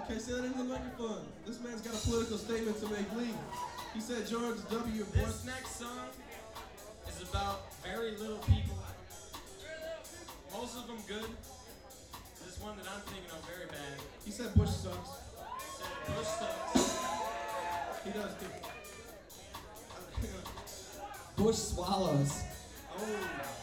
Okay, say that into the microphone. This man's got a political statement to make. Lee. He said George W. Bush. This next song is about very little people. Most of them good. This one that I'm thinking of very bad. He said Bush sucks. He said Bush sucks. He does too. Bush swallows. Oh.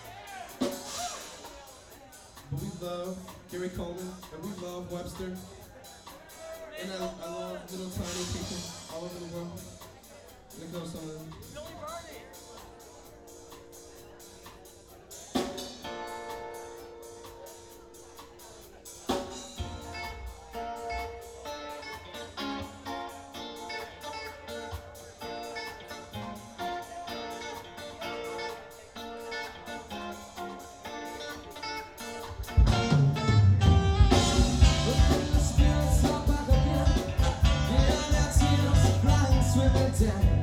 But we love Gary Coleman, and we love Webster. And I love little tiny people all over the world. And it goes on. Billy Barney. Swimming down